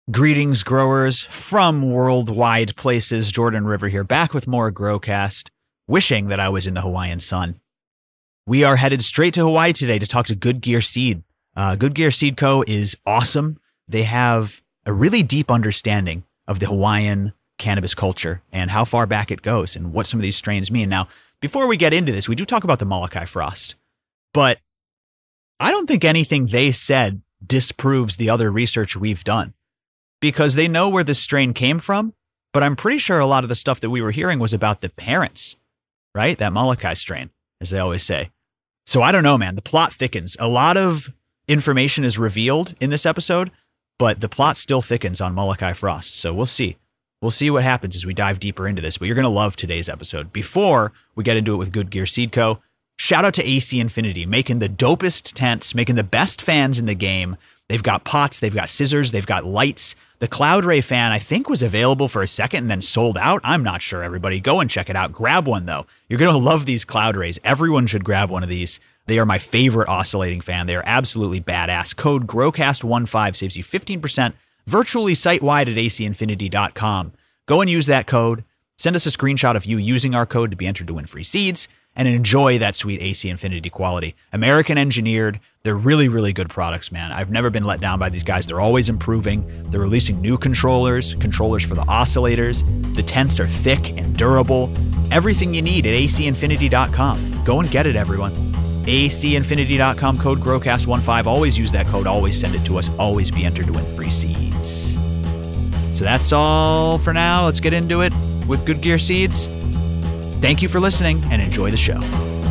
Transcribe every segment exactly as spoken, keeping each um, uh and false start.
Greetings, growers from worldwide places. Jordan River here, back with more GrowCast, wishing that I was in the Hawaiian sun. We are headed straight to Hawaii today to talk to Good Gear Seed. Uh, Good Gear Seed Co. is awesome. They have a really deep understanding of the Hawaiian cannabis culture and how far back it goes and what some of these strains mean. Now, before we get into this, we do talk about the Molokai Frost, but I don't think anything they said disproves the other research we've done, because they know where this strain came from, but I'm pretty sure a lot of the stuff that we were hearing was about the parents, right? That Molokai strain, as they always say. So I don't know, man. The plot thickens. A lot of information is revealed in this episode, but the plot still thickens on Molokai Frost. So we'll see. We'll see what happens as we dive deeper into this, but you're going to love today's episode. Before we get into it with Good Gear Seed Co., shout out to A C Infinity, making the dopest tents, making the best fans in the game. They've got pots, they've got scissors, they've got lights. The Cloud Ray fan, I think, was available for a second and then sold out. I'm not sure, everybody. Go and check it out. Grab one, though. You're going to love these Cloud Rays. Everyone should grab one of these. They are my favorite oscillating fan. They are absolutely badass. Code GrowCast fifteen saves you fifteen percent virtually site-wide at A C infinity dot com. Go and use that code. Send us a screenshot of you using our code to be entered to win free seeds and enjoy that sweet A C Infinity quality. American engineered. They're really, really good products, man. I've never been let down by these guys. They're always improving. They're releasing new controllers, controllers for the oscillators. The tents are thick and durable. Everything you need at A C infinity dot com. Go and get it, everyone. A C infinity dot com, code GrowCast fifteen. Always use that code. Always send it to us. Always be entered to win free seeds. So that's all for now. Let's get into it with Good Gear Seeds. Thank you for listening and enjoy the show.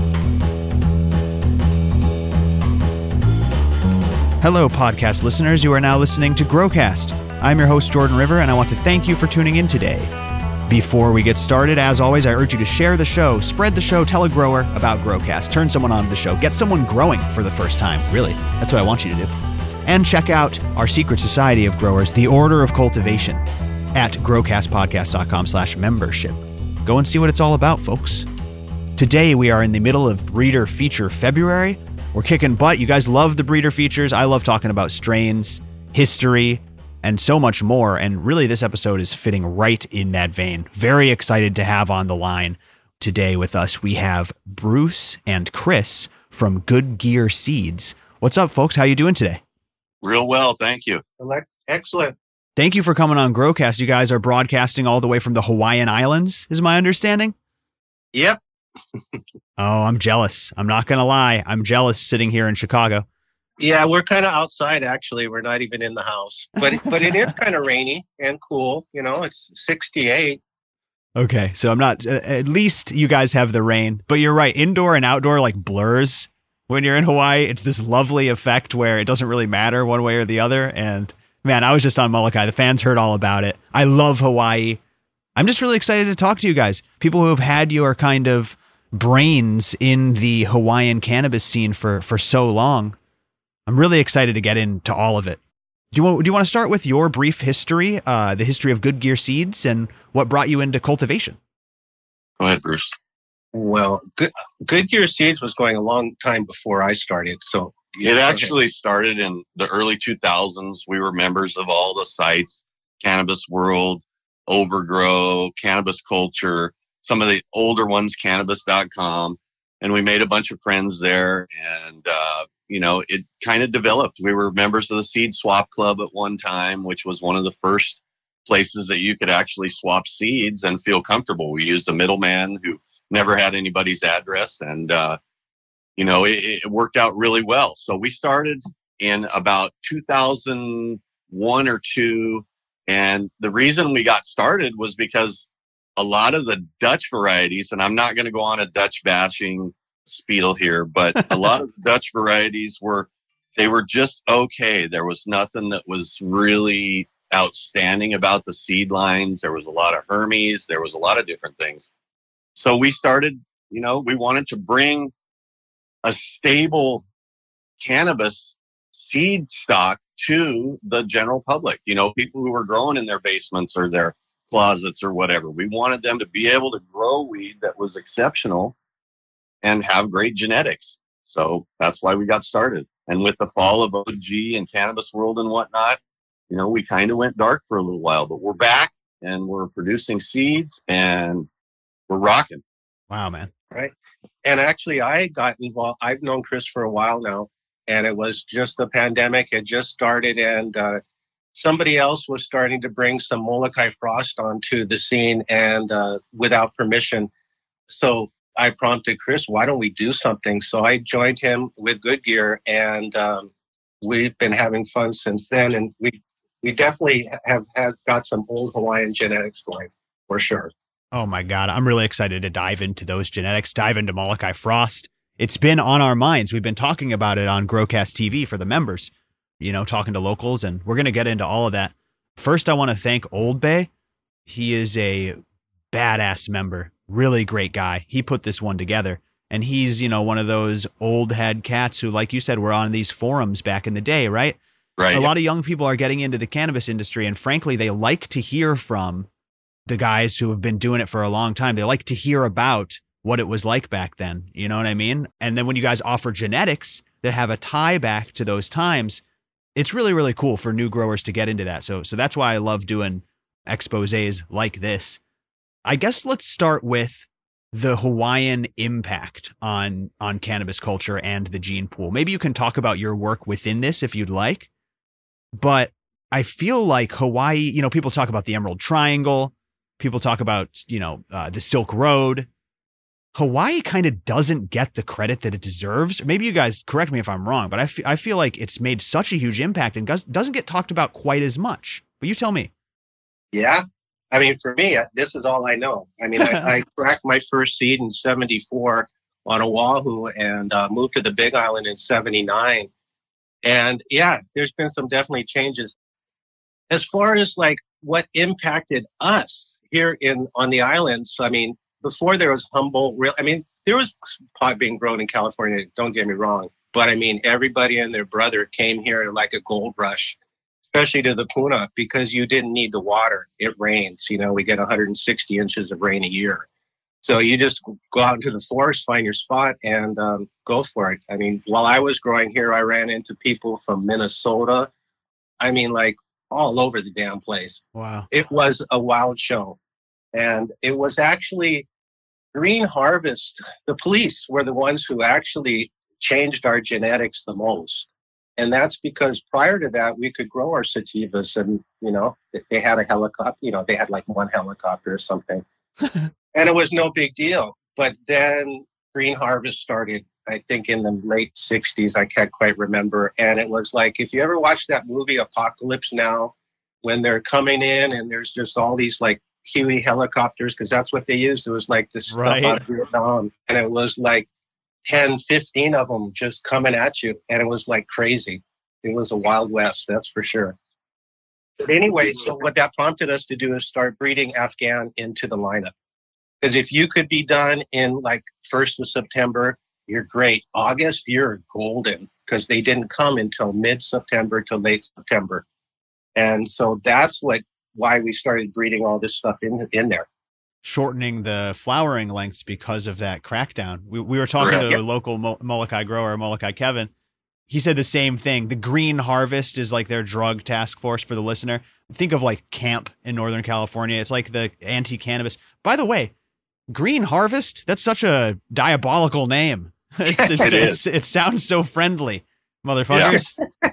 Hello, podcast listeners. You are now listening to GrowCast. I'm your host, Jordan River, and I want to thank you for tuning in today. Before we get started, as always, I urge you to share the show, spread the show, tell a grower about GrowCast, turn someone on to the show, get someone growing for the first time. Really, that's what I want you to do. And check out our secret society of growers, the Order of Cultivation, at growcastpodcast.com slash membership. Go and see what it's all about, folks. Today, we are in the middle of Breeder Feature February. We're kicking butt. You guys love the breeder features. I love talking about strains, history, and so much more. And really, this episode is fitting right in that vein. Very excited to have on the line today with us. We have Bruce and Chris from Good Gear Seeds. What's up, folks? How you doing today? Real well, thank you. Excellent. Thank you for coming on GrowCast. You guys are broadcasting all the way from the Hawaiian Islands, is my understanding? Yep. Oh, I'm jealous. I'm not going to lie. I'm jealous sitting here in Chicago. Yeah, we're kind of outside, actually. We're not even in the house. But but it is kind of rainy and cool. You know, it's sixty-eight. Okay, so I'm not... Uh, at least you guys have the rain. But you're right. Indoor and outdoor like blurs when you're in Hawaii. It's this lovely effect where it doesn't really matter one way or the other. And man, I was just on Molokai. The fans heard all about it. I love Hawaii. I'm just really excited to talk to you guys. People who have had your kind of brains in the Hawaiian cannabis scene for, for so long. I'm really excited to get into all of it. Do you want, do you want to start with your brief history, uh, the history of Good Gear Seeds and what brought you into cultivation? Go ahead, Bruce. Well, Good, Good Gear Seeds was going a long time before I started. So It actually started in the early two thousands. We were members of all the sites, Cannabis World, Overgrow, Cannabis Culture, some of the older ones, cannabis dot com. And we made a bunch of friends there. And, uh, you know, it kind of developed. We were members of the Seed Swap Club at one time, which was one of the first places that you could actually swap seeds and feel comfortable. We used a middleman who never had anybody's address. And, uh, you know, it, it worked out really well. So we started in about two thousand one or two. And the reason we got started was because a lot of the Dutch varieties, and I'm not going to go on a Dutch bashing spiel here, but a lot of the Dutch varieties were, they were just okay. There was nothing that was really outstanding about the seed lines. There was a lot of Hermes. There was a lot of different things. So we started, you know, we wanted to bring a stable cannabis seed stock to the general public, you know, people who were growing in their basements or their closets or whatever. We wanted them to be able to grow weed that was exceptional and have great genetics. So that's why we got started. And with the fall of O G and Cannabis World and whatnot, you know, we kind of went dark for a little while, but we're back and we're producing seeds and we're rocking. Wow, man. Right. And actually, I got involved. I've known Chris for a while now, and it was just the pandemic had just started, and uh, somebody else was starting to bring some Molokai frost onto the scene, and uh, without permission. So I prompted Chris, why don't we do something? So I joined him with Good Gear, and um, we've been having fun since then. And we we definitely have, have got some old Hawaiian genetics going, for sure. Oh my God. I'm really excited to dive into those genetics, dive into Molokai Frost. It's been on our minds. We've been talking about it on Growcast T V for the members, you know, talking to locals, and we're going to get into all of that. First, I want to thank Old Bay. He is a badass member, really great guy. He put this one together, and he's, you know, one of those old head cats who, like you said, were on these forums back in the day, right? Right. A lot of young people are getting into the cannabis industry, and frankly, they like to hear from the guys who have been doing it for a long time. They like to hear about what it was like back then. You know what I mean? And then when you guys offer genetics that have a tie back to those times, it's really, really cool for new growers to get into that. So, so that's why I love doing exposés like this. I guess let's start with the Hawaiian impact on, on cannabis culture and the gene pool. Maybe you can talk about your work within this if you'd like, but I feel like Hawaii, you know, people talk about the Emerald Triangle. People talk about, you know, uh, the Silk Road. Hawaii kind of doesn't get the credit that it deserves. Maybe you guys correct me if I'm wrong, but I, f- I feel like it's made such a huge impact and does- doesn't get talked about quite as much. But you tell me. Yeah. I mean, for me, this is all I know. I mean, I, I cracked my first seed in seventy-four on Oahu and uh, moved to the Big Island in seventy-nine. And yeah, there's been some definitely changes. As far as like what impacted us here in on the islands, I mean, before there was Humboldt, real, I mean, there was pot being grown in California, don't get me wrong. But I mean, everybody and their brother came here like a gold rush, especially to the Puna, because you didn't need the water. It rains, you know, we get one hundred sixty inches of rain a year. So you just go out into the forest, find your spot, and um, go for it. I mean, while I was growing here, I ran into people from Minnesota. I mean, like, all over the damn place. Wow. It was a wild show. And it was actually Green Harvest. The police were the ones who actually changed our genetics the most. And that's because prior to that, we could grow our sativas and, you know, they had a helicopter, you know, they had like one helicopter or something. And it was no big deal. But then Green Harvest started, I think in the late sixties, I can't quite remember. And it was like, if you ever watched that movie Apocalypse Now, when they're coming in and there's just all these like Huey helicopters, because that's what they used. It was like this Right. stuff out of Vietnam. And it was like ten, fifteen of them just coming at you. And it was like crazy. It was a Wild West, that's for sure. But anyway, so what that prompted us to do is start breeding Afghan into the lineup. Because if you could be done in like first of September, you're great. August, you're golden, because they didn't come until mid-September to late September. And so that's what why we started breeding all this stuff in in there. Shortening the flowering lengths because of that crackdown. We, we were talking Right. to Yep. a local Mo- Molokai grower, Molokai Kevin. He said the same thing. The Green Harvest is like their drug task force for the listener. Think of like camp in Northern California. It's like the anti-cannabis. By the way, Green Harvest, that's such a diabolical name. It's, it's, It it's, it sounds so friendly, motherfuckers.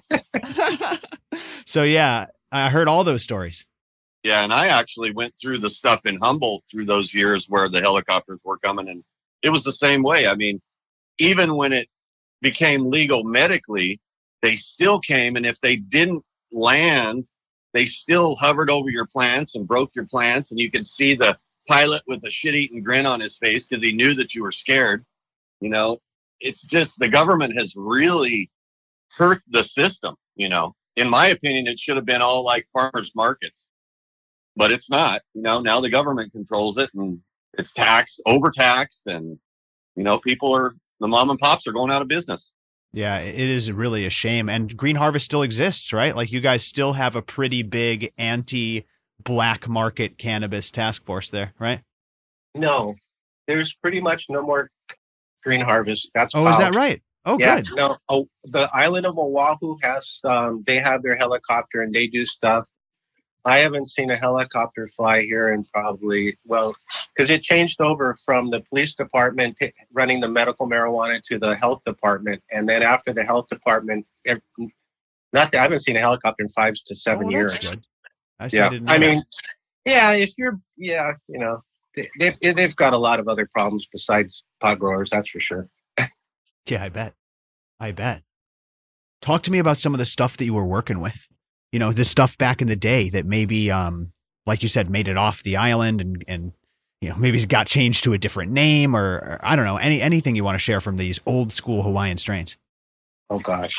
So yeah, I heard all those stories. Yeah, and I actually went through the stuff in Humboldt through those years where the helicopters were coming, and it was the same way. I mean, even when it became legal medically, they still came, and if they didn't land, they still hovered over your plants and broke your plants, and you could see the pilot with a shit-eating grin on his face because he knew that you were scared. You know, it's just the government has really hurt the system. You know, in my opinion, it should have been all like farmers markets, but it's not. You know, now the government controls it and it's taxed, overtaxed, and you know, people are the mom and pops are going out of business. Yeah, it is really a shame. And Green Harvest still exists, right? Like you guys still have a pretty big anti-black market cannabis task force there, right? No, there's pretty much no more Green Harvest. That's Oh, is that out. right? Oh, Yeah, good. no, oh, the island of Oahu has, um, they have their helicopter and they do stuff. I haven't seen a helicopter fly here in probably, well, because it changed over from the police department t- running the medical marijuana to the health department. And then after the health department, ev- not that I haven't seen a helicopter in five to Oh, seven well, years. that's good. I, see, I Yeah. didn't know I that. mean, yeah, if you're, yeah, you know, they, they've, they've got a lot of other problems besides pot growers, that's for sure. Yeah, I bet. I bet. Talk to me about some of the stuff that you were working with. You know, the stuff back in the day that maybe, um, like you said, made it off the island and, and you know, maybe got changed to a different name or, or I don't know, any anything you want to share from these old school Hawaiian strains. Oh, gosh.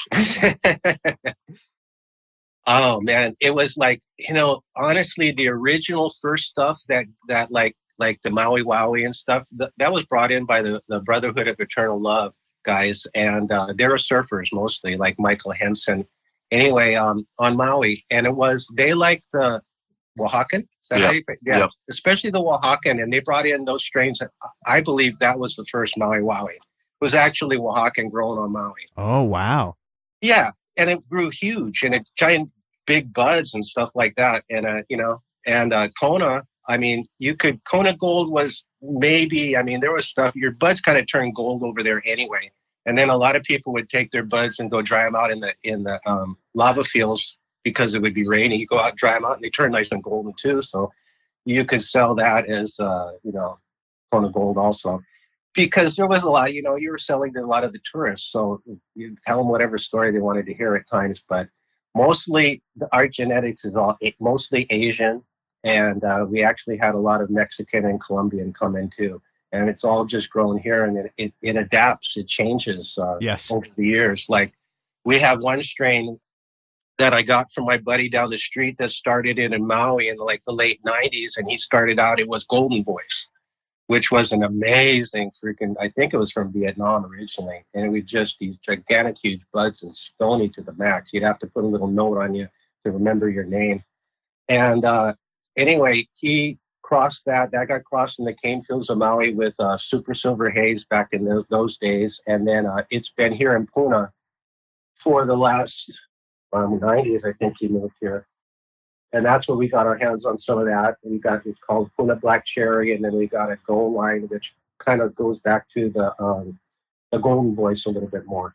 Oh, man. It was like, you know, honestly, the original first stuff that, that like, like the Maui Wowie and stuff, th- that was brought in by the, the Brotherhood of Eternal Love guys. And uh, they were surfers mostly, like Michael Henson. Anyway, um, on Maui. And it was, they liked the Oaxacan. Is that Yeah. how you, yeah, Yeah. especially the Oaxacan. And they brought in those strains. That, I believe that was the first Maui Wowie. It was actually Oaxacan grown on Maui. Oh, wow. Yeah. And it grew huge and it giant big buds and stuff like that. And, uh, you know, and uh, Kona, I mean, you could, Kona Gold was maybe, I mean, there was stuff, your buds kind of turned gold over there anyway. And then a lot of people would take their buds and go dry them out in the, in the um, lava fields because it would be rainy. You go out, dry them out and they turn nice and golden too. So you could sell that as, uh, you know, Kona Gold also. Because there was a lot, you know, you were selling to a lot of the tourists. So you tell them whatever story they wanted to hear at times. But mostly the, our genetics is all mostly Asian. And uh, we actually had a lot of Mexican and Colombian come in too. And it's all just grown here and it, it, it adapts, it changes uh, Yes. over the years. Like we have one strain that I got from my buddy down the street that started in, in Maui in like the late nineties. And he started out, it was Golden Voice, which was an amazing freaking, I think it was from Vietnam originally. And it was just these gigantic, huge buds and stony to the max. You'd have to put a little note on you to remember your name. And uh, anyway, he crossed that. That got crossed in the cane fields of Maui with uh, Super Silver Haze back in the, those days. And then uh, it's been here in Puna for the last um, nineties, I think he moved here. And that's where we got our hands on some of that. We got, it's called Puna Black Cherry, and then we got a gold line, which kind of goes back to the um, the Golden Voice a little bit more.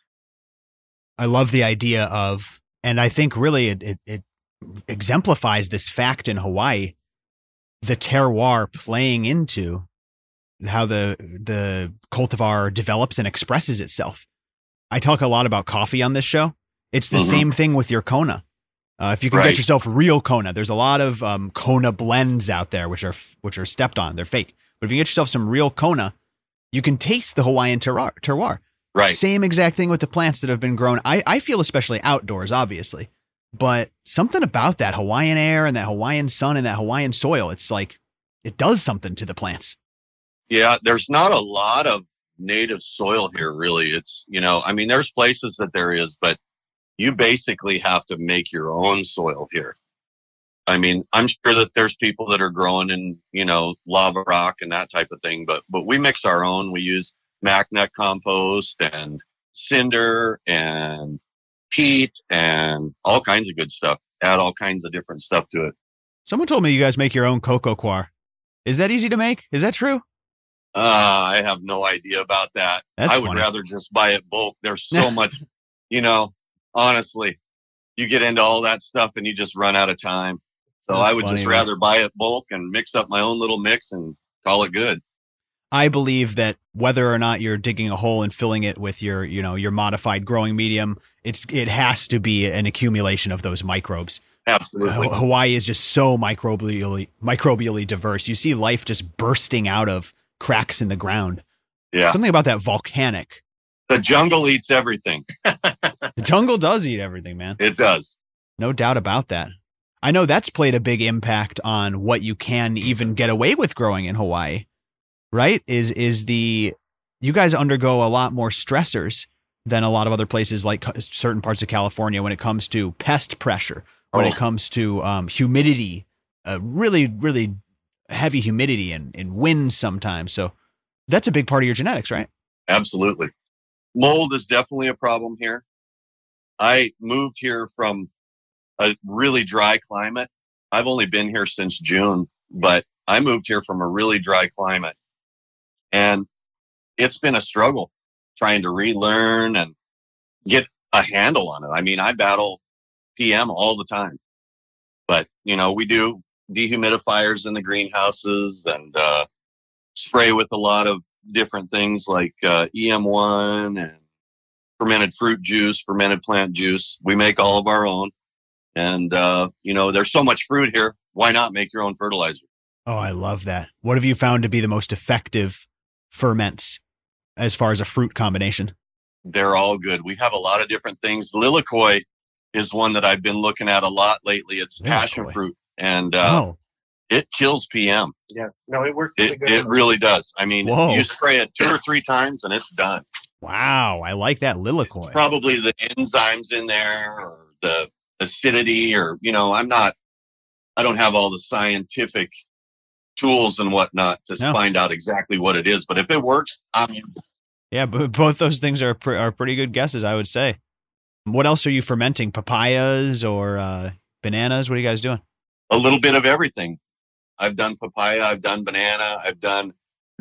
I love the idea of, and I think really it, it, it exemplifies this fact in Hawaii, the terroir playing into how the the cultivar develops and expresses itself. I talk a lot about coffee on this show. It's the Mhm. same thing with your Kona. Uh, if you can Right. get yourself real Kona, there's a lot of um, Kona blends out there, which are which are stepped on. They're fake. But if you get yourself some real Kona, you can taste the Hawaiian terroir. terroir. Right. Same exact thing with the plants that have been grown. I, I feel especially outdoors, obviously, but something about that Hawaiian air and that Hawaiian sun and that Hawaiian soil, it's like it does something to the plants. Yeah, there's not a lot of native soil here, really. It's, you know, I mean, there's places that there is, but you basically have to make your own soil here. I mean, I'm sure that there's people that are growing in, you know, lava rock and that type of thing, but but we mix our own. We use MacNet compost and cinder and peat and all kinds of good stuff. Add all kinds of different stuff to it. Someone told me you guys make your own cocoa coir. Is that easy to make? Is that true? Uh, I have no idea about that. That's I would funny. rather just buy it bulk. There's so much, you know, honestly, you get into all that stuff and you just run out of time. So That's I would funny, just man. rather buy it bulk and mix up my own little mix and call it good. I believe that whether or not you're digging a hole and filling it with your, you know, your modified growing medium, it's it has to be an accumulation of those microbes. Absolutely. H- Hawaii is just so microbially microbially diverse. You see life just bursting out of cracks in the ground. Yeah. Something about that volcanic. The jungle eats everything. The jungle does eat everything, man. It does. No doubt about that. I know that's played a big impact on what you can even get away with growing in Hawaii, right? Is is the you guys undergo a lot more stressors than a lot of other places like ca- certain parts of California when it comes to pest pressure, when Oh. it comes to um, humidity, uh, really, really heavy humidity and, and winds sometimes. So that's a big part of your genetics, right? Absolutely. Mold is definitely a problem here. I moved here from a really dry climate. I've only been here since June, but I moved here from a really dry climate. And it's been a struggle trying to relearn and get a handle on it. I mean, I battle P M all the time. But, you know, we do dehumidifiers in the greenhouses and uh, spray with a lot of different things like uh, E M one and fermented fruit juice, fermented plant juice. We make all of our own. And, uh, you know, there's so much fruit here. Why not make your own fertilizer? Oh, I love that. What have you found to be the most effective ferments as far as a fruit combination? They're all good. We have a lot of different things. Lilikoi is one that I've been looking at a lot lately. It's passion Lilikoi. fruit. And uh, Oh, it kills P M. Yeah, no, it worked really It, good. it really does. I mean, Whoa. you spray it two or three times and it's done. wow. I like that Lilikoi. It's probably the enzymes in there or the acidity or, you know, I'm not, I don't have all the scientific tools and whatnot to No. find out exactly what it is. But if it works, I'm Yeah, but both those things are pr- are pretty good guesses, I would say. What else are you fermenting? Papayas or uh, bananas? What are you guys doing? a little bit of everything. I've done papaya, I've done banana, I've done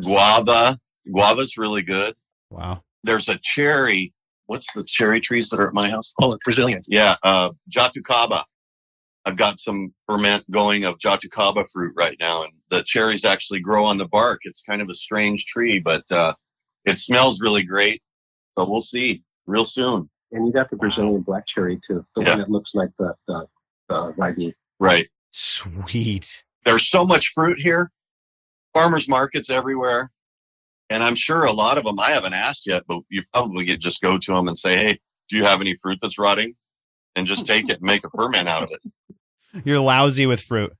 guava. Guava's really good. Wow. There's a cherry. What's the cherry trees that are at my house? Oh, it's Brazilian. Yeah, uh, Jatucaba. I've got some ferment going of Jatucaba fruit right now, and the cherries actually grow on the bark. It's kind of a strange tree, but uh, it smells really great. So we'll see real soon. And you got the Brazilian black cherry too, the Yeah. one that looks like the the, the ribena. Right. Sweet. There's so much fruit here. Farmers markets everywhere. And I'm sure a lot of them, I haven't asked yet, but you probably could just go to them and say, hey, do you have any fruit that's rotting? And just take it and make a ferment out of it. You're lousy with fruit.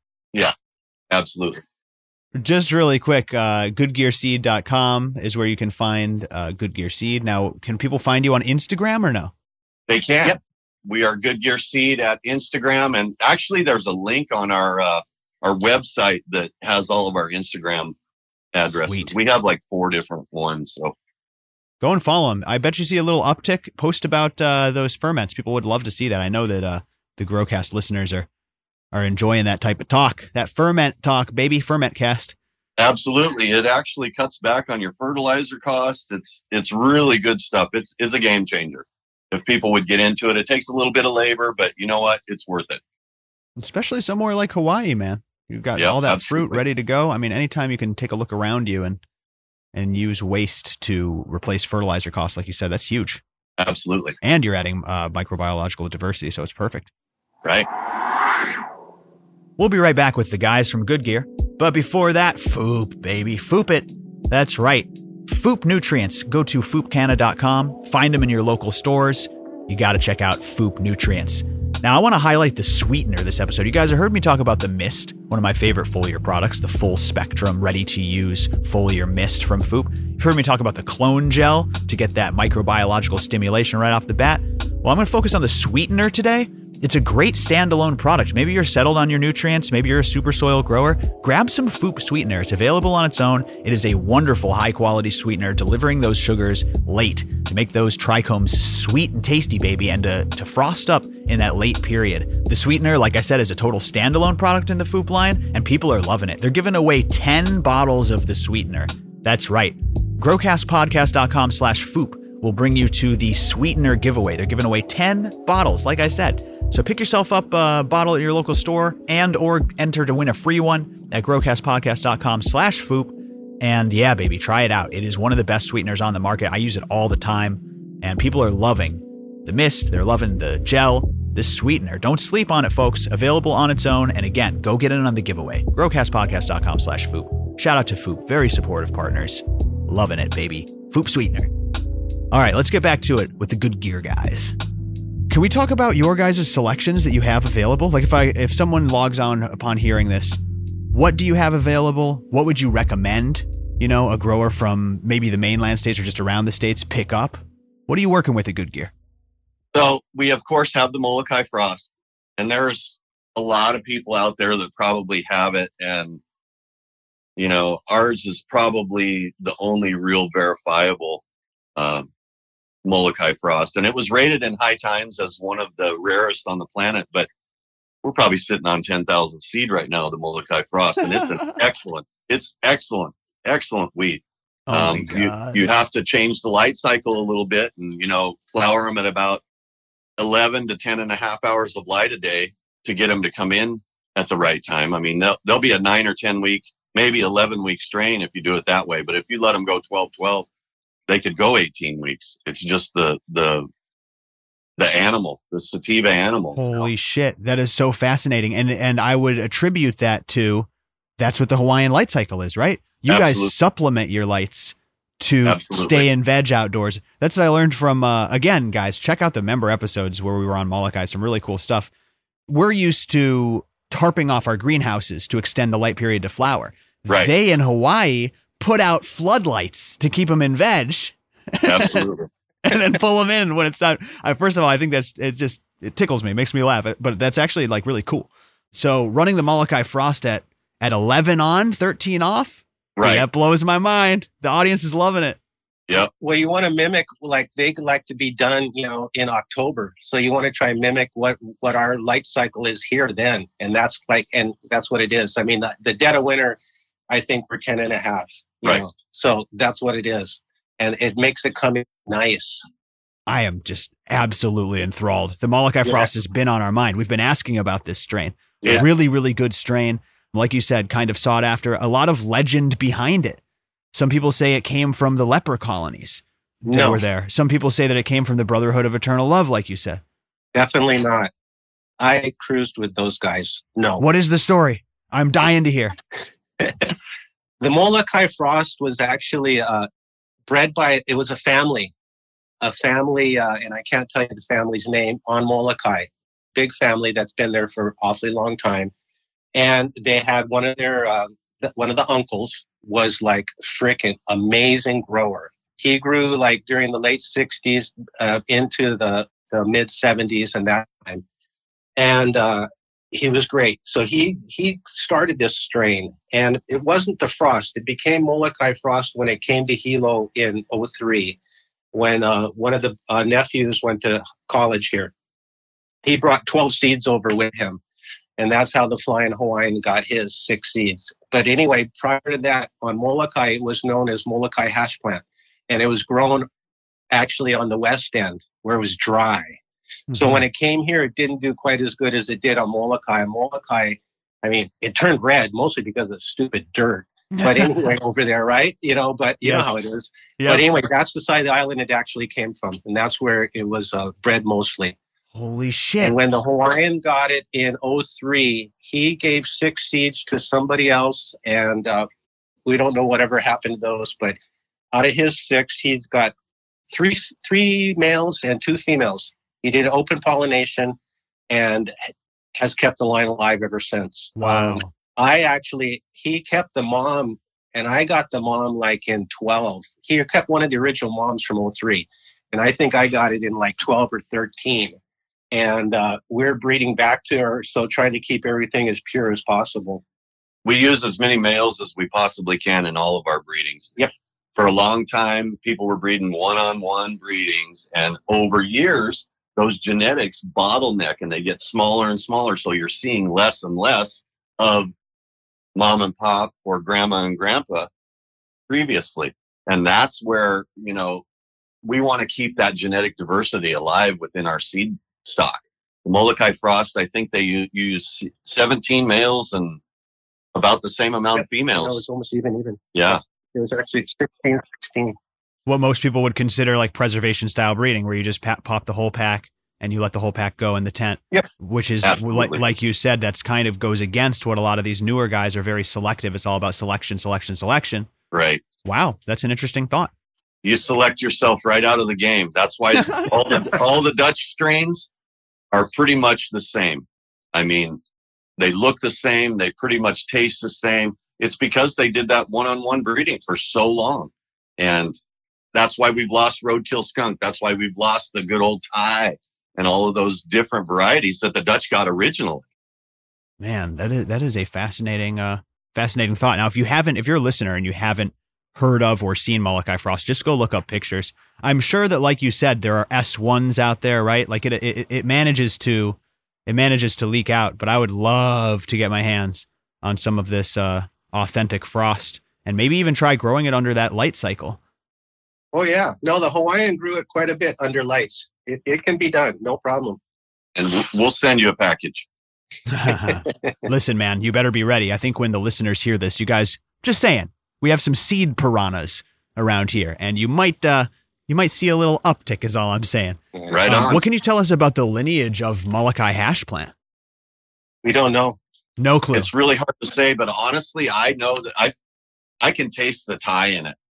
Absolutely. Just really quick, uh, good gear seed dot com is where you can find uh, Good Gear Seed. Now, can people find you on Instagram or no? They can. Yep. We are Good Gear Seed at Instagram. And actually, there's a link on our uh, our website that has all of our Instagram addresses. Sweet. We have like four different ones. So Go and follow them. I bet you see a little uptick. Post about uh, those ferments. People would love to see that. I know that uh, the Growcast listeners are are enjoying that type of talk, that ferment talk, baby, ferment cast. absolutely, it actually cuts back on your fertilizer costs. It's it's really good stuff. It's it's a game changer. If people would get into it, it takes a little bit of labor, but you know what? It's worth it. Especially somewhere like Hawaii, man. You've got Yeah, all that fruit absolutely. ready to go. I mean, anytime you can take a look around you and and use waste to replace fertilizer costs, like you said, that's huge. Absolutely. And you're adding uh, microbiological diversity, so it's perfect. Right. We'll be right back with the guys from Good Gear. But before that, Foop, baby. Foop it. That's right. Foop Nutrients. Go to foop canna dot com. Find them in your local stores. You got to check out Foop Nutrients. Now, I want to highlight the sweetener this episode. You guys have heard me talk about the Mist, one of my favorite foliar products, the full spectrum, ready-to-use foliar mist from Foop. You've heard me talk about the clone gel to get that microbiological stimulation right off the bat. Well, I'm going to focus on the sweetener today. It's a great standalone product. Maybe you're settled on your nutrients. Maybe you're a super soil grower. Grab some Foop sweetener. It's available on its own. It is a wonderful, high-quality sweetener, delivering those sugars late to make those trichomes sweet and tasty, baby, and to, to frost up in that late period. The sweetener, like I said, is a total standalone product in the Foop line, and people are loving it. They're giving away ten bottles of the sweetener. That's right. growcastpodcast dot com slash Foop will bring you to the sweetener giveaway. They're giving away ten bottles, like I said. So pick yourself up a bottle at your local store and or enter to win a free one at growcastpodcast dot com slash Foop. And yeah, baby, try it out. It is one of the best sweeteners on the market. I use it all the time, and people are loving the mist. They're loving the gel, the sweetener. Don't sleep on it, folks. Available on its own. And again, go get in on the giveaway. growcastpodcast dot com slash Foop. Shout out to Foop. Very supportive partners. Loving it, baby. Foop sweetener. All right, let's get back to it with the Good Gear guys. Can we talk about your guys' selections that you have available? Like if I if someone logs on upon hearing this, what do you have available? What would you recommend, you know, a grower from maybe the mainland states or just around the states pick up? What are you working with at Good Gear? So we, of course, have the Molokai Frost. And there's a lot of people out there that probably have it. And, you know, ours is probably the only real verifiable um, Molokai frost, and it was rated in High Times as one of the rarest on the planet. But we're probably sitting on ten thousand seed right now, the Molokai frost, and it's an excellent, it's excellent, excellent wheat. Oh um, my God. You, you have to change the light cycle a little bit, and you know, flower them at about eleven to ten and a half hours of light a day to get them to come in at the right time. I mean, they'll, they'll be a nine or ten week, maybe eleven week strain if you do it that way. But if you let them go twelve twelve, they could go eighteen weeks. It's just the, the, the animal, the sativa animal. Holy shit. That is so fascinating. And, and I would attribute that to, that's what the Hawaiian light cycle is, right? You Absolutely. guys supplement your lights to Absolutely. stay in veg outdoors. That's what I learned from, uh, again, guys, check out the member episodes where we were on Molokai, some really cool stuff. We're used to tarping off our greenhouses to extend the light period to flower. Right. They in Hawaii put out floodlights to keep them in veg. Absolutely. And then pull them in when it's time. I, first of all, I think that's, it just, it tickles me, it makes me laugh, but that's actually like really cool. So running the Molokai frost at, at eleven on, thirteen off. Right. That blows my mind. The audience is loving it. Yep. Well, you want to mimic, like they like to be done, you know, in October. So you want to try and mimic what, what our light cycle is here then. And that's like, and that's what it is. I mean, the, the dead of winter, I think we're ten and a half. You Right. know? So that's what it is. And it makes it come in nice. I am just absolutely enthralled. The Molokai Yeah. frost has been on our mind. We've been asking about this strain. Yeah. Really, really good strain. Like you said, kind of sought after. A lot of legend behind it. Some people say it came from the leper colonies that No, were there. Some people say that it came from the Brotherhood of Eternal Love, like you said. definitely not. I cruised with those guys. No. What is the story? I'm dying to hear. The Molokai frost was actually uh, bred by, it was a family, a family, uh, and I can't tell you the family's name, on Molokai. Big family that's been there for an awfully long time. And they had one of their, uh, one of the uncles was like frickin' amazing grower. He grew like during the late sixties uh, into the, the mid seventies and that time. And uh, he was great. So he he started this strain, and it wasn't the frost. It became Molokai frost when it came to Hilo in oh three, when uh, one of the uh, nephews went to college here. He brought twelve seeds over with him, and that's how the Flying Hawaiian got his six seeds. But anyway, prior to that, on Molokai, it was known as Molokai hash plant, and it was grown actually on the west end where it was dry. So when it came here, it didn't do quite as good as it did on Molokai. Molokai, I mean, it turned red mostly because of stupid dirt. But anyway, over there, right? You know, but you Yes. know how it is. Yep. But anyway, that's the side of the island it actually came from. And that's where it was uh, bred mostly. Holy shit. And when the Hawaiian got it in oh three, he gave six seeds to somebody else. And uh, we don't know whatever happened to those. But out of his six, he's got three three males and two females. He did open pollination and has kept the line alive ever since. Wow. Um, I actually, he kept the mom, and I got the mom like in twelve. He kept one of the original moms from oh three. And I think I got it in like twelve or thirteen. And uh, we're breeding back to her, so trying to keep everything as pure as possible. We use as many males as we possibly can in all of our breedings. Yep. For a long time, people were breeding one-on-one breedings, and over years, those genetics bottleneck and they get smaller and smaller. So you're seeing less and less of mom and pop or grandma and grandpa previously. And that's where, you know, we want to keep that genetic diversity alive within our seed stock. The Molokai frost, I think they u- use seventeen males and about the same amount Yep. of females. No, it was almost even, even. Yeah. It was actually sixteen, sixteen. What most people would consider like preservation style breeding, where you just pa- pop the whole pack and you let the whole pack go in the tent. Yep. Which is, like, Absolutely. like you said, that's kind of goes against what a lot of these newer guys are very selective. It's all about selection, selection, selection. Right. Wow. That's an interesting thought. You select yourself right out of the game. That's why all the all the Dutch strains are pretty much the same. I mean, they look the same. They pretty much taste the same. It's because they did that one-on-one breeding for so long. And that's why we've lost roadkill skunk. That's why we've lost the good old Thai and all of those different varieties that the Dutch got originally. Man, that is that is a fascinating, uh, fascinating thought. Now, if you haven't, if you're a listener and you haven't heard of or seen Molokai Frost, just go look up pictures. I'm sure that, like you said, there are S ones out there, right? Like it, it, it manages to, it manages to leak out. But I would love to get my hands on some of this uh, authentic frost, and maybe even try growing it under that light cycle. Oh yeah, no, the Hawaiian grew it quite a bit under lights. It, it can be done, no problem. And we'll send you a package. Listen, man, you better be ready. I think when the listeners hear this, you guys, just saying, we have some seed piranhas around here, and you might uh, you might see a little uptick is all I'm saying. Right um, on. What can you tell us about the lineage of Molokai hash plant? We don't know. No clue. It's really hard to say, but honestly, I know that I I can taste the Thai in it.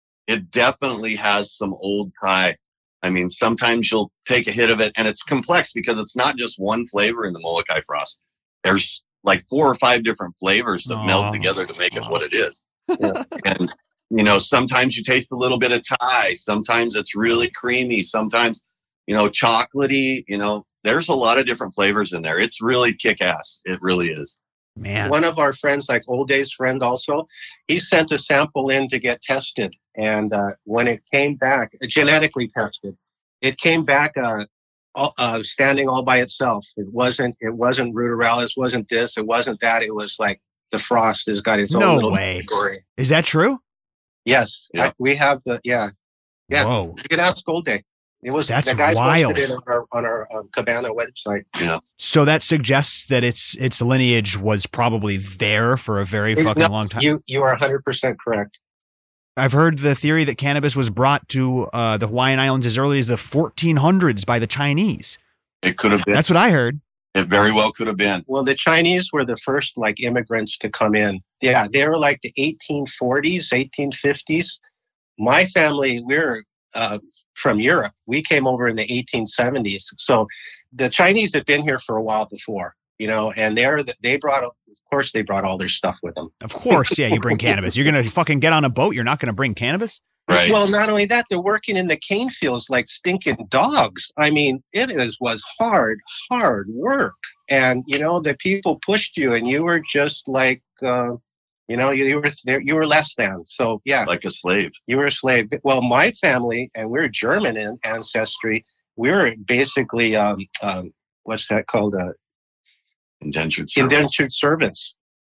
It definitely has some old Thai. I mean, sometimes you'll take a hit of it, and it's complex because it's not just one flavor in the Molokai Frost. There's like four or five different flavors that oh. meld together to make it oh. what it is. Yeah. And, you know, sometimes you taste a little bit of Thai. Sometimes it's really creamy. Sometimes, you know, chocolatey. You know, there's a lot of different flavors in there. It's really kick-ass. It really is. Man. One of our friends, like Old Day's friend also, he sent a sample in to get tested. And uh, when it came back, genetically tested, it came back uh, all, uh, standing all by itself. It wasn't, it wasn't Ruderalis, wasn't this, it wasn't that. It was like the frost has got its own no little way. category. Is that true? Yes. Yeah. I, we have the, yeah. Yeah. Whoa. You can ask Old Day. It was That's the guys wild. posted it on our, on our um, Cabana website. Yeah. So that suggests that its its lineage was probably there for a very It- fucking no, long time. You you are one hundred percent correct. I've heard the theory that cannabis was brought to uh, the Hawaiian Islands as early as the fourteen hundreds by the Chinese. It could have been. That's what I heard. It very well could have been. Well, the Chinese were the first like immigrants to come in. Yeah, they were like the eighteen forties, eighteen fifties. My family, we're uh, from Europe. We came over in the eighteen seventies. So the Chinese had been here for a while before, you know, and they're they brought, of course, they brought all their stuff with them. Of course, yeah, you bring cannabis. You're going to fucking get on a boat. You're not going to bring cannabis? Right. Well, not only that, they're working in the cane fields like stinking dogs. I mean, it is was hard, hard work. And, you know, the people pushed you and you were just like, uh, you know, you, you were there, you were less than. So, yeah. Like a slave. You were a slave. Well, my family, and we're German in ancestry, we were basically, um, um, what's that called? Uh, Indentured servants. Indentured servants.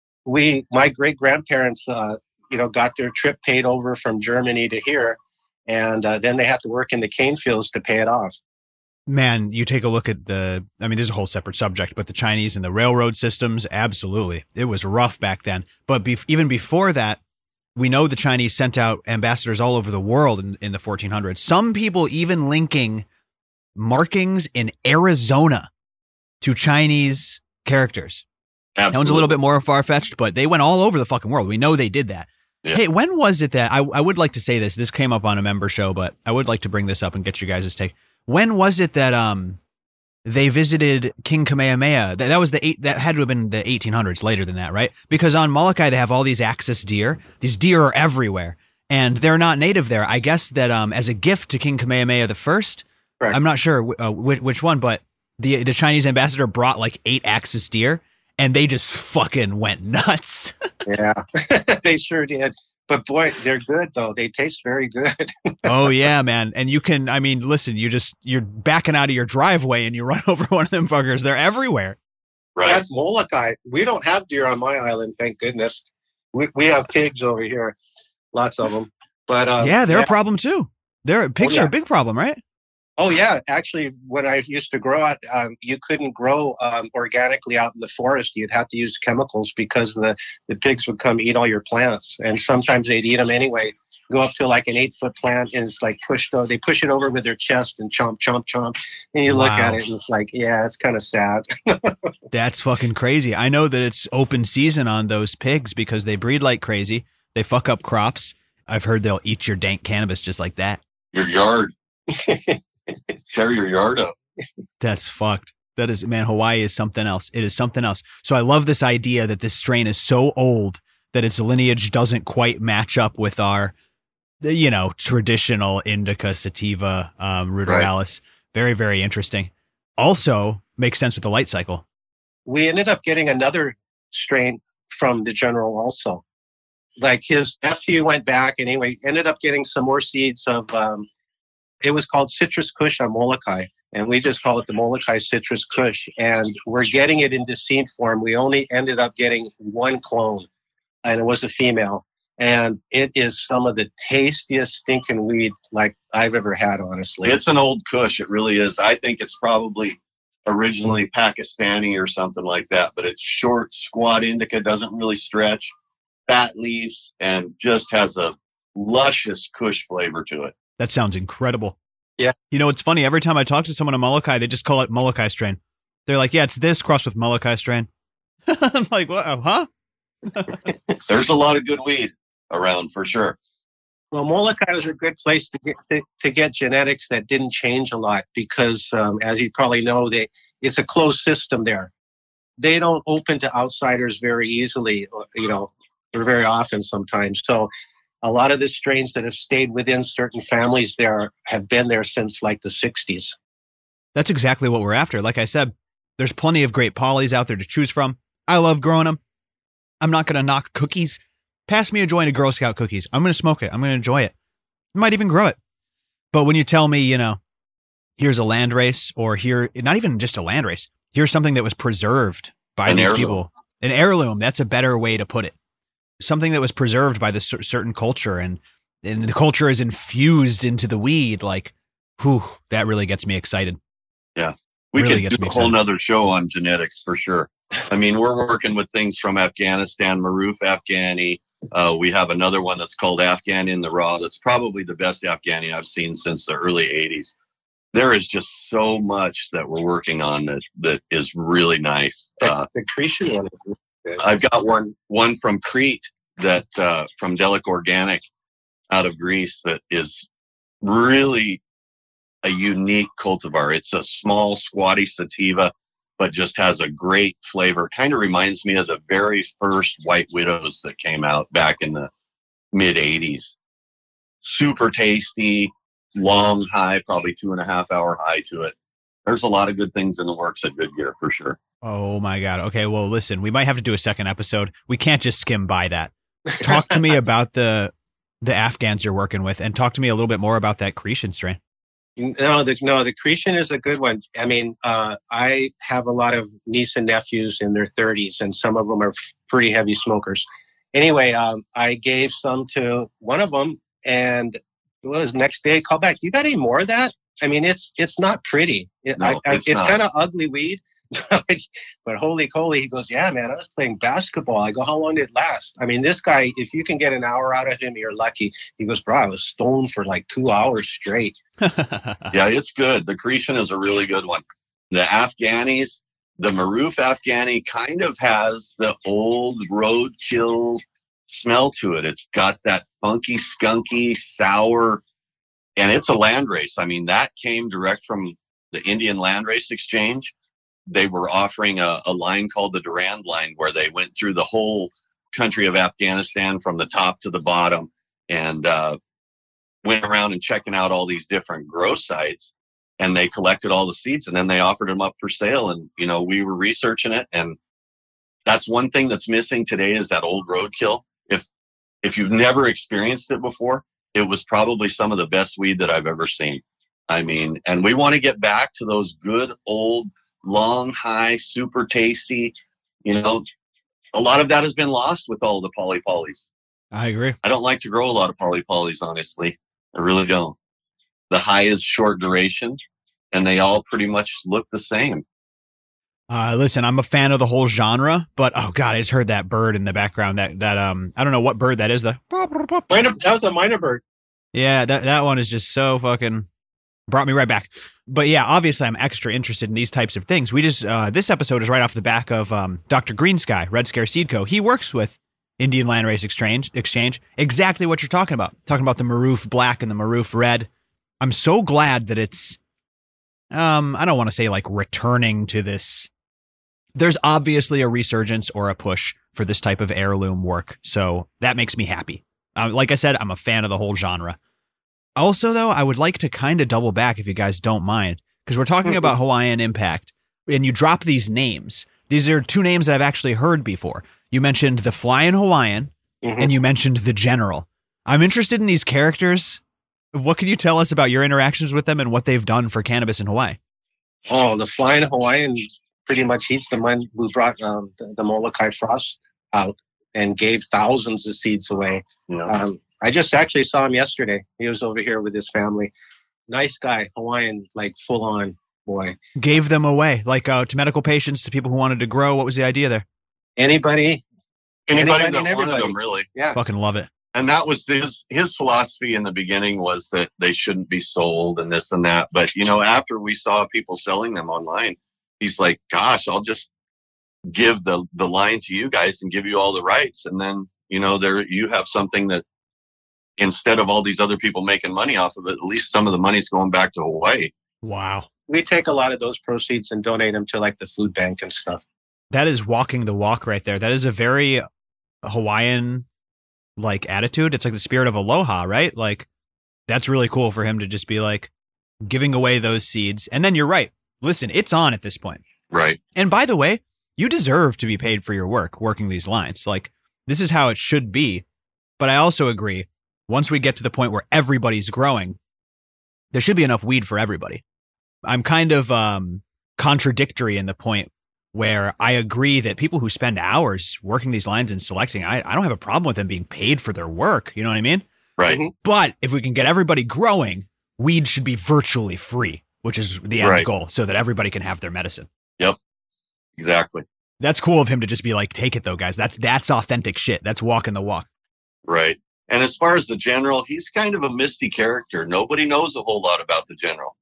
We, my great grandparents, uh, you know, got their trip paid over from Germany to here, and uh, then they had to work in the cane fields to pay it off. Man, you take a look at the, I mean, this is a whole separate subject, but the Chinese and the railroad systems, absolutely. It was rough back then. But be- even before that, we know the Chinese sent out ambassadors all over the world in, in the fourteen hundreds. Some people even linking markings in Arizona to Chinese characters. Absolutely. That one's a little bit more far-fetched, but they went all over the fucking world. We know they did that. Yeah. Hey, when was it that, I, I would like to say this, this came up on a member show, but I would like to bring this up and get you guys' take. When was it that um they visited King Kamehameha? That, that was the eight, that had to have been the eighteen hundreds, later than that, right? Because on Molokai, they have all these axis deer. These deer are everywhere, and they're not native there. I guess that um as a gift to King Kamehameha the First, Correct. I'm not sure uh, which, which one, but the the Chinese ambassador brought like eight axis deer, and they just fucking went nuts. Yeah, they sure did. But boy, they're good though. They taste very good. Oh yeah, man. And you can, I mean, listen, you just, you're backing out of your driveway and you run over one of them fuckers. They're everywhere. Right. That's Molokai. We don't have deer on my island, thank goodness. We we have pigs over here, lots of them. But um, yeah, they're a problem too. They're pigs Oh, yeah. are a big problem, right? Oh yeah, actually, when I used to grow out, um, you couldn't grow um, organically out in the forest. You'd have to use chemicals because the, the pigs would come eat all your plants, and sometimes they'd eat them anyway. Go up to like an eight foot plant, and it's like pushed. Over, they push it over with their chest and chomp, chomp, chomp. And you look Wow. at it, and it's like, yeah, it's kind of sad. That's fucking crazy. I know that it's open season on those pigs because they breed like crazy. They fuck up crops. I've heard they'll eat your dank cannabis just like that. Your yard. Tear your yard up. That's fucked. That is, man, Hawaii is something else. It is something else. So I love this idea that this strain is so old that its lineage doesn't quite match up with our, you know, traditional indica, sativa, um, ruderalis. Very, very interesting. Also makes sense with the light cycle. We ended up getting another strain from the general also. like his nephew went back and anyway, ended up getting some more seeds of, um, it was called Citrus Kush on Molokai. And we just call it the Molokai Citrus Kush. And we're getting it into seed form. We only ended up getting one clone, and it was a female. And it is some of the tastiest stinking weed like I've ever had, honestly. It's an old Kush. It really is. I think it's probably originally Pakistani or something like that, but it's short, squat indica, doesn't really stretch, fat leaves, and just has a luscious Kush flavor to it. That sounds incredible. Yeah. You know, it's funny. Every time I talk to someone on Molokai, they just call it Molokai strain. They're like, yeah, it's this crossed with Molokai strain. I'm like, what? Oh, huh? There's a lot of good weed around for sure. Well, Molokai was a good place to get to, to get genetics that didn't change a lot because, um, as you probably know, they it's a closed system there. They don't open to outsiders very easily, you know, or very often sometimes. So a lot of the strains that have stayed within certain families there have been there since like the sixties. That's exactly what we're after. Like I said, there's plenty of great polys out there to choose from. I love growing them. I'm not going to knock cookies. Pass me a joint of Girl Scout cookies. I'm going to smoke it. I'm going to enjoy it. I might even grow it. But when you tell me, you know, here's a landrace, or here, not even just a landrace, here's something that was preserved by An these heirloom. people. An heirloom. That's a better way to put it. Something that was preserved by this cer- certain culture, and, and the culture is infused into the weed. Like, whew, that really gets me excited. Yeah. We Really could gets do me a whole excited. nother show on genetics for sure. I mean, we're working with things from Afghanistan, Maroof Afghani. Uh, we have another one that's called Afghan in the Raw. That's probably the best Afghani I've seen since the early eighties. There is just so much that we're working on that that is really nice. Uh, The, the Cretan one is good. I've got one one from Crete that uh, from Delic Organic out of Greece that is really a unique cultivar. It's a small, squatty sativa, but just has a great flavor. Kind of reminds me of the very first White Widows that came out back in the mid eighties. Super tasty, long high, probably two and a half hour high to it. There's a lot of good things in the works at Good Gear for sure. Oh my God. Okay. Well, listen, we might have to do a second episode. We can't just skim by that. Talk to me about the the Afghans you're working with, and talk to me a little bit more about that Cretan strain. No, the no, the Cretan is a good one. I mean, uh, I have a lot of niece and nephews in their thirties, and some of them are pretty heavy smokers. Anyway, um, I gave some to one of them, and it was next day call back. You got any more of that? I mean, it's it's not pretty. It, No, I, I, it's it's not. kind of ugly weed. But holy coly, he goes, yeah, man, I was playing basketball. I go, how long did it last? I mean, this guy, if you can get an hour out of him, you're lucky. He goes, bro, I was stoned for like two hours straight. Yeah, it's good. The Cretan is a really good one. The Afghanis, the Maroof Afghani kind of has the old roadkill smell to it. It's got that funky, skunky, sour, and it's a landrace. I mean, that came direct from the Indian Landrace Exchange. They were offering a, a line called the Durand line, where they went through the whole country of Afghanistan from the top to the bottom, and uh, went around and checking out all these different grow sites, and they collected all the seeds, and then they offered them up for sale. And, you know, we were researching it, and that's one thing that's missing today is that old roadkill. If, if you've never experienced it before, it was probably some of the best weed that I've ever seen. I mean, and we want to get back to those good old long high, super tasty, you know, a lot of that has been lost with all the poly polys. I agree. I don't like to grow a lot of poly polys, honestly. I really don't. The high is short duration, and they all pretty much look the same. Uh, listen, I'm a fan of the whole genre, but oh God, I just heard that bird in the background. That, that, um, I don't know what bird that is. The Minor, that was a minor bird. yeah, that, that one is just so fucking brought me right back. But yeah, obviously I'm extra interested in these types of things. We just, uh, this episode is right off the back of, um, Doctor Green Sky, Red Scare Seed Co. He works with Indian Landrace Exchange, Exchange, exactly what you're talking about. Talking about the Maroof Black and the Maroof Red. I'm so glad that it's, um, I don't want to say like returning to this. There's obviously a resurgence or a push for this type of heirloom work. So that makes me happy. Uh, like I said, I'm a fan of the whole genre. Also, though, I would like to kind of double back if you guys don't mind, because we're talking about Hawaiian Impact, and you drop these names. These are two names that I've actually heard before. You mentioned the Flying Hawaiian Mhm. and you mentioned the general. I'm interested in these characters. What can you tell us about your interactions with them and what they've done for cannabis in Hawaii? Oh, the Flying Hawaiian, pretty much he's the one who brought um, the, the Molokai Frost out and gave thousands of seeds away. Yeah. Um, I just actually saw him yesterday. He was over here with his family. Nice guy, Hawaiian, like full on boy. Gave them away, like uh, to medical patients, to people who wanted to grow. What was the idea there? Anybody, Anybody, Anybody that and wanted everybody. them, really. yeah. Fucking love it. And that was his his philosophy in the beginning, was that they shouldn't be sold and this and that. But, you know, after we saw people selling them online, he's like, gosh, I'll just give the, the line to you guys and give you all the rights. And then, you know, there you have something that, instead of all these other people making money off of it, at least some of the money's going back to Hawaii. Wow. We take a lot of those proceeds and donate them to like the food bank and stuff. That is walking the walk right there. That is a very Hawaiian like attitude. It's like the spirit of aloha, right? Like that's really cool for him to just be like giving away those seeds. And then you're right. Listen, it's on at this point. Right. And by the way, you deserve to be paid for your work working these lines. Like this is how it should be. But I also agree, once we get to the point where everybody's growing, there should be enough weed for everybody. I'm kind of um, contradictory in the point where I agree that people who spend hours working these lines and selecting, I, I don't have a problem with them being paid for their work. You know what I mean? Right. Mhm. But if we can get everybody growing, weed should be virtually free, which is the end Right. goal, so that everybody can have their medicine. Exactly. That's cool of him to just be like, take it though, guys. That's that's authentic shit. That's walking the walk. Right. And as far as the general, he's kind of a misty character. Nobody knows a whole lot about the general.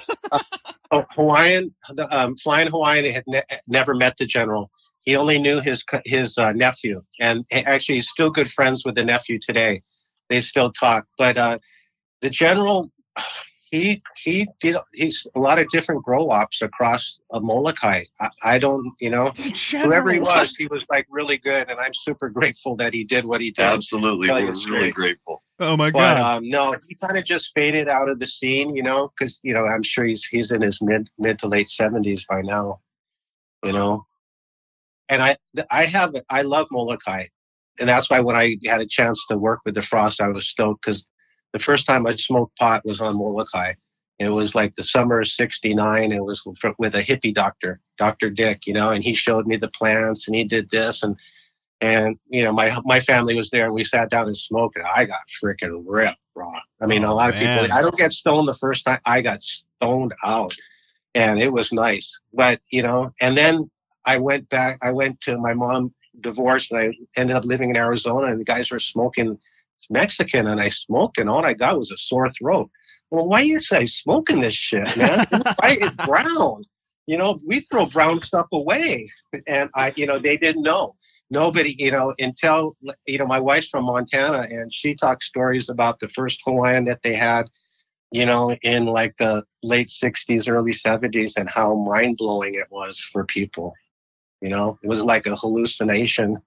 Oh, Hawaiian, the um, Flying Hawaiian had ne- never met the general. He only knew his co- his uh, nephew, and he- actually he's still good friends with the nephew today. They still talk. But uh, the general, he he did he's a lot of different grow ops across uh, Molokai. I, I don't, you know, whoever he was, he was like really good, and I'm super grateful that he did what he did. Absolutely. Tell you We're the really story. grateful. Oh my But god. um, no, he kind of just faded out of the scene, you know, because you know I'm sure he's he's in his mid mid to late seventies by now, you know. And I I have I love Molokai, and that's why when I had a chance to work with the Frost, I was stoked because the first time I smoked pot was on Molokai. It was like the summer of sixty-nine. It was for, with a hippie doctor, Doctor Dick, you know, and he showed me the plants and he did this and. And, you know, my my family was there. We sat down and smoked, and I got freaking ripped, bro. I mean, Oh, a lot of man. people, I don't get stoned the first time. I got stoned out, and it was nice. But, you know, and then I went back. I went to my mom divorced, and I ended up living in Arizona, and the guys were smoking Mexican, and I smoked, and all I got was a sore throat. Well, why you say smoking this shit, man? It's white, it's brown. You know, we throw brown stuff away. And I, you know, they didn't know. Nobody, you know, until, you know, my wife's from Montana and she talks stories about the first Hawaiian that they had, you know, in like the late sixties, early seventies, and how mind blowing it was for people. You know, it was like a hallucination.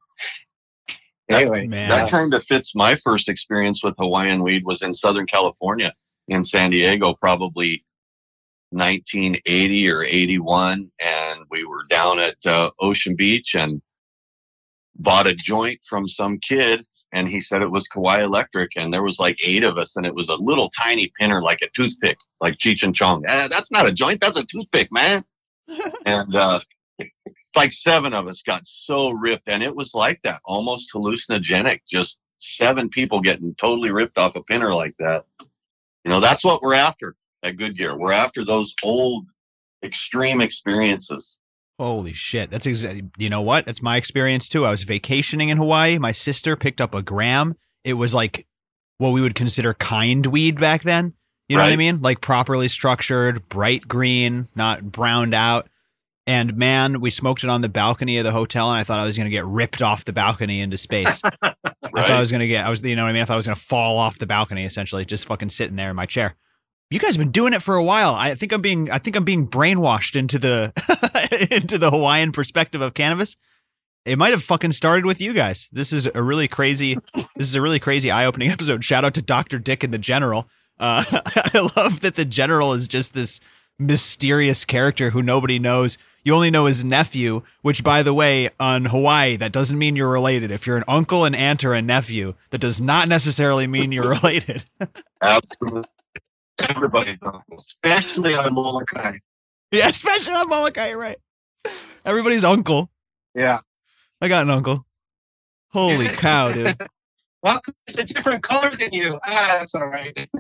Anyway, Man. That kind of fits my first experience with Hawaiian weed was in Southern California, in San Diego, probably nineteen eighty or eighty-one. And we were down at uh, Ocean Beach and bought a joint from some kid. And he said it was Kauai Electric. And there was like eight of us. And it was a little tiny pinner, like a toothpick, like Cheech and Chong. Eh, that's not a joint. That's a toothpick, man. and uh, like seven of us got so ripped. And it was like that, almost hallucinogenic. Just seven people getting totally ripped off a pinner like that. You know, that's what we're after at Good Gear. We're after those old extreme experiences. Holy shit. That's exactly, you know what? That's my experience too. I was vacationing in Hawaii. My sister picked up a gram. It was like what we would consider kind weed back then. You know what I Right. mean? Like properly structured, bright green, not browned out. And man, we smoked it on the balcony of the hotel, and I thought I was going to get ripped off the balcony into space. I thought I was going to get, I was, you know what I mean? I thought I was going to fall off the balcony, essentially, just fucking sitting there in my chair. You guys have been doing it for a while. I think I'm being, I think I'm being brainwashed into the, into the Hawaiian perspective of cannabis. It might have fucking started with you guys. This is a really crazy, this is a really crazy eye-opening episode. Shout out to Doctor Dick and the General. Uh, I love that the General is just this mysterious character who nobody knows. You only know his nephew, which, by the way, on Hawaii, that doesn't mean you're related. If you're an uncle, an aunt, or a nephew, that does not necessarily mean you're related. Absolutely. Everybody's uncle, especially on Molokai. Yeah, especially on Molokai, right? Everybody's uncle. Yeah. I got an uncle. Holy cow, dude. Well, it's a different color than you. Ah, that's all right.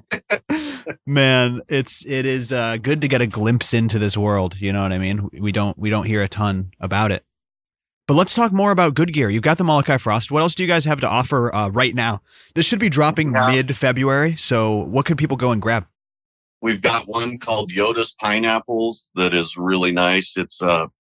Man, it's it is uh, good to get a glimpse into this world. You know what I mean? We don't we don't hear a ton about it. But let's talk more about Good Gear. You've got the Molokai Frost. What else do you guys have to offer uh, right now? This should be dropping yeah. mid-February. So what could people go and grab? We've got one called Yoda's Pineapples that is really nice. It's uh,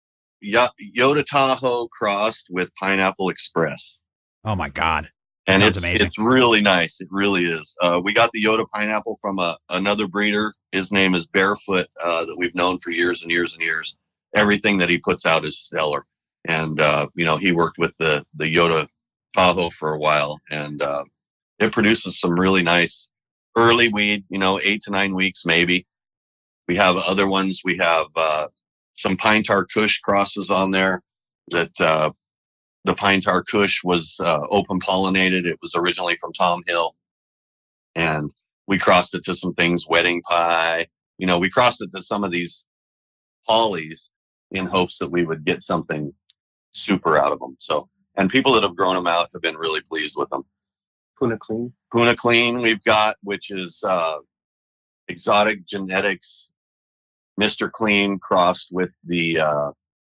Yoda Tahoe crossed with Pineapple Express. Oh, my God. And Sounds it's, amazing. It's really nice. It really is. Uh, we got the Yoda pineapple from a, another breeder. His name is Barefoot, uh, that we've known for years and years and years. Everything that he puts out is stellar. And, uh, you know, he worked with the, the Yoda Tahoe for a while, and uh, it produces some really nice early weed, you know, eight to nine weeks maybe. We have other ones. We have uh, some Pine Tar Kush crosses on there that uh, the Pine Tar Kush was uh, open pollinated. It was originally from Tom Hill. And we crossed it to some things, Wedding Pie. You know, we crossed it to some of these polys in hopes that we would get something super out of them. So, and people that have grown them out have been really pleased with them. Puna Clean. Puna Clean we've got, which is uh, exotic genetics, Mister Clean crossed with the uh,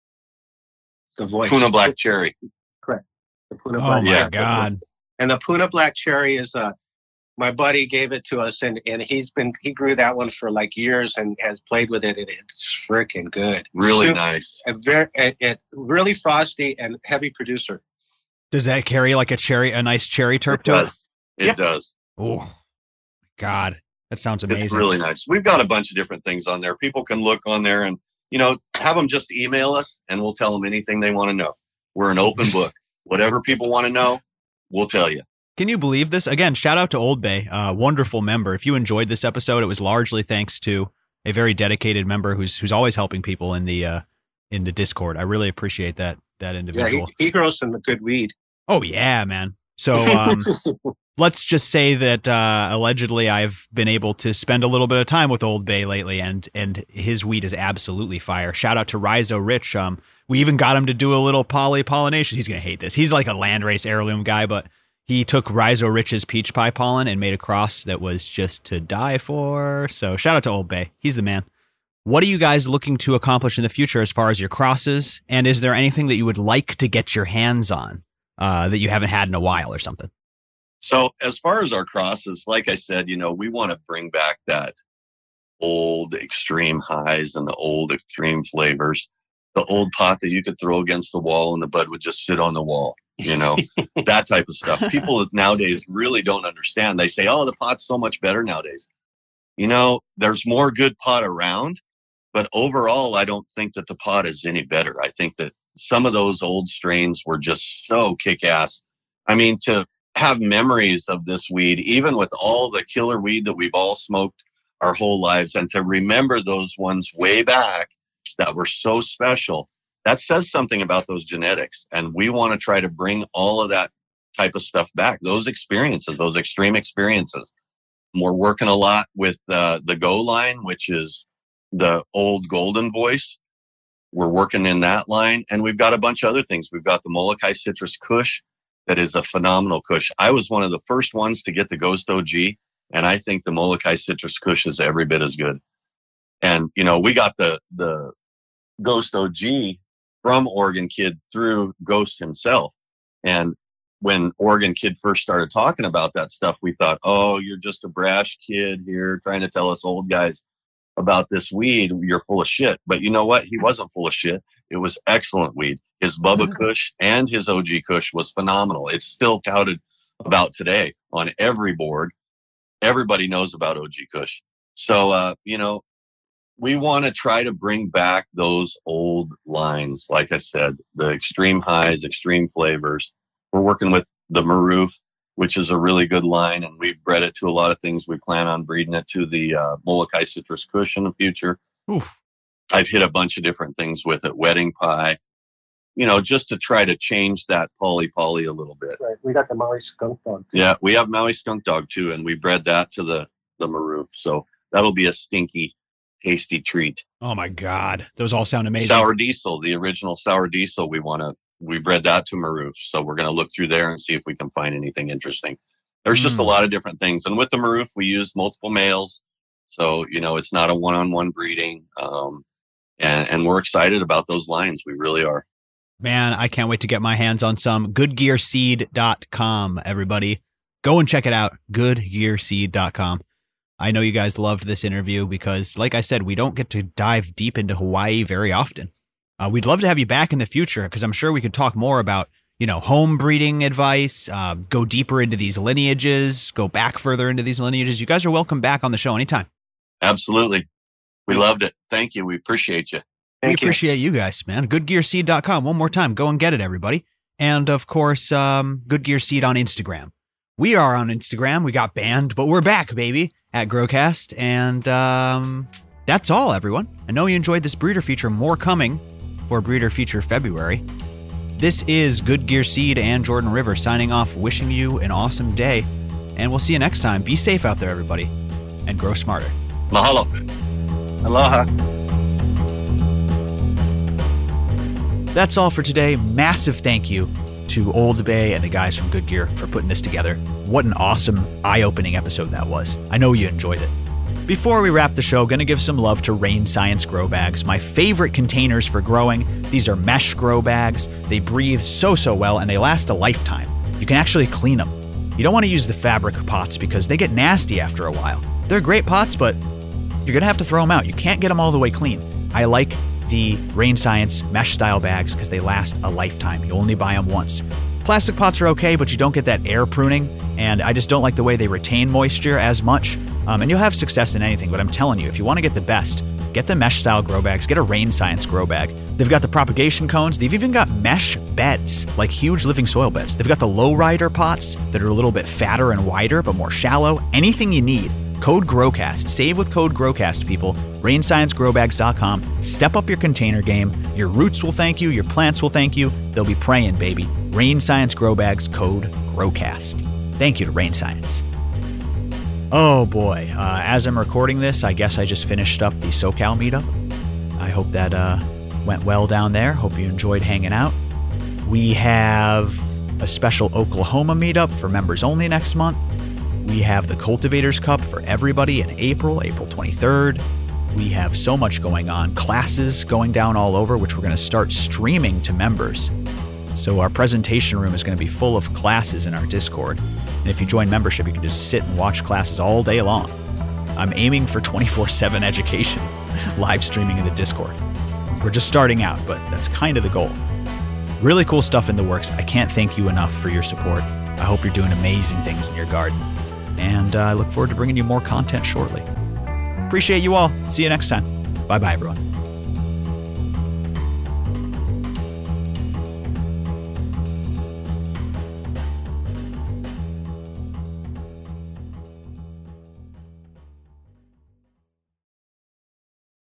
the voice. Puna Black Cherry. Correct. The Puna oh Black my Cherry. God. And the Puna Black Cherry is uh my buddy gave it to us, and, and he's been he grew that one for like years and has played with it, and it's freaking good. Really Super, nice. A very it, it really frosty and heavy producer. Does that carry like a cherry, a nice cherry terp it to does. it? It Yep. does. Oh, God. That sounds amazing. It's really nice. We've got a bunch of different things on there. People can look on there and, you know, have them just email us and we'll tell them anything they want to know. We're an open book. Whatever people want to know, we'll tell you. Can you believe this? Again, shout out to Old Bay, uh, wonderful member. If you enjoyed this episode, it was largely thanks to a very dedicated member who's who's always helping people in the uh, in the Discord. I really appreciate that that individual. Yeah, he, he grows some good weed. Oh yeah, man. So um, let's just say that uh, allegedly I've been able to spend a little bit of time with Old Bay lately, and and his weed is absolutely fire. Shout out to Rhizo Rich. Um, we even got him to do a little poly pollination. He's gonna hate this. He's like a landrace heirloom guy, but he took Rhizo Rich's peach pie pollen and made a cross that was just to die for. So shout out to Old Bay. He's the man. What are you guys looking to accomplish in the future as far as your crosses? And is there anything that you would like to get your hands on uh, that you haven't had in a while or something? So as far as our crosses, like I said, you know, we want to bring back that old extreme highs and the old extreme flavors, the old pot that you could throw against the wall and the bud would just sit on the wall. You know, that type of stuff. People nowadays really don't understand. They say, oh, the pot's so much better nowadays. You know, there's more good pot around, but overall, I don't think that the pot is any better. I think that some of those old strains were just so kick-ass. I mean, to have memories of this weed, even with all the killer weed that we've all smoked our whole lives, and to remember those ones way back that were so special, that says something about those genetics. And we want to try to bring all of that type of stuff back, those experiences, those extreme experiences. We're working a lot with uh, the Go line, which is the old Golden Voice. We're working in that line. And we've got a bunch of other things. We've got the Molokai Citrus Kush that is a phenomenal Kush. I was one of the first ones to get the Ghost O G, and I think the Molokai Citrus Kush is every bit as good. And, you know, we got the the Ghost O G from Oregon Kid through Ghost himself. And when Oregon Kid first started talking about that stuff, we thought, oh, you're just a brash kid here trying to tell us old guys about this weed. You're full of shit. But you know what? He wasn't full of shit. It was excellent weed. His Bubba Kush and his O G Kush was phenomenal. It's still touted about today on every board. Everybody knows about O G Kush. So, uh, you know, we want to try to bring back those old lines. Like I said, the extreme highs, extreme flavors. We're working with the Maroof, which is a really good line, and we've bred it to a lot of things. We plan on breeding it to the uh, Molokai Citrus Kush in the future. Oof. I've hit a bunch of different things with it. Wedding pie, you know, just to try to change that poly poly a little bit. Right. We got the Maui skunk dog too. Yeah, we have Maui skunk dog too, and we bred that to the the maroof. So that'll be a stinky, tasty treat. Oh my God, those all sound amazing. Sour diesel, the original sour diesel. We want to we bred that to maroof, so we're going to look through there and see if we can find anything interesting. There's mm. just a lot of different things, and with the maroof, we use multiple males, so you know it's not a one-on-one breeding. Um, and and we're excited about those lines. We really are. Man, I can't wait to get my hands on some. good gear seed dot com, everybody. Go and check it out, good gear seed dot com. I know you guys loved this interview because, like I said, we don't get to dive deep into Hawaii very often. Uh, we'd love to have you back in the future because I'm sure we could talk more about, you know, home breeding advice, uh, go deeper into these lineages, go back further into these lineages. You guys are welcome back on the show anytime. Absolutely. We loved it. Thank you. We appreciate you. Thank we appreciate you. you guys, man. good gear seed dot com. One more time. Go and get it, everybody. And, of course, um, Good Gear Seed on Instagram. We are on Instagram. We got banned, but we're back, baby, at Growcast. And um, that's all, everyone. I know you enjoyed this breeder feature. More coming for Breeder Feature February. This is Good Gear Seed and Jordan River signing off, wishing you an awesome day. And we'll see you next time. Be safe out there, everybody, and grow smarter. Mahalo. Aloha. That's all for today. Massive thank you to Old Bay and the guys from Good Gear for putting this together. What an awesome, eye-opening episode that was. I know you enjoyed it. Before we wrap the show, gonna give some love to Rain Science grow bags, my favorite containers for growing. These are mesh grow bags. They breathe so, so well, and they last a lifetime. You can actually clean them. You don't want to use the fabric pots because they get nasty after a while. They're great pots, but you're gonna have to throw them out. You can't get them all the way clean. I like the Rain Science mesh style bags because they last a lifetime. You only buy them once. Plastic pots are okay, but you don't get that air pruning, and I just don't like the way they retain moisture as much. Um, and you'll have success in anything, but I'm telling you, if you want to get the best, get the mesh style grow bags, get a Rain Science grow bag. They've got the propagation cones. They've even got mesh beds, like huge living soil beds. They've got the lowrider pots that are a little bit fatter and wider, but more shallow. Anything you need. Code GROWCAST. Save with code GROWCAST, people. rain science grow bags dot com. Step up your container game. Your roots will thank you. Your plants will thank you. They'll be praying, baby. Rain Science Grow Bags, code GROWCAST. Thank you to Rain Science. Oh boy, uh, as I'm recording this, I guess I just finished up the SoCal meetup. I hope that uh, went well down there. Hope you enjoyed hanging out. We have a special Oklahoma meetup for members only next month. We have the Cultivators Cup for everybody in April, April twenty-third. We have so much going on. Classes going down all over, which we're going to start streaming to members. So our presentation room is going to be full of classes in our Discord. And if you join membership, you can just sit and watch classes all day long. I'm aiming for twenty-four seven education, live streaming in the Discord. We're just starting out, but that's kind of the goal. Really cool stuff in the works. I can't thank you enough for your support. I hope you're doing amazing things in your garden. And uh, I look forward to bringing you more content shortly. Appreciate you all. See you next time. Bye-bye, everyone.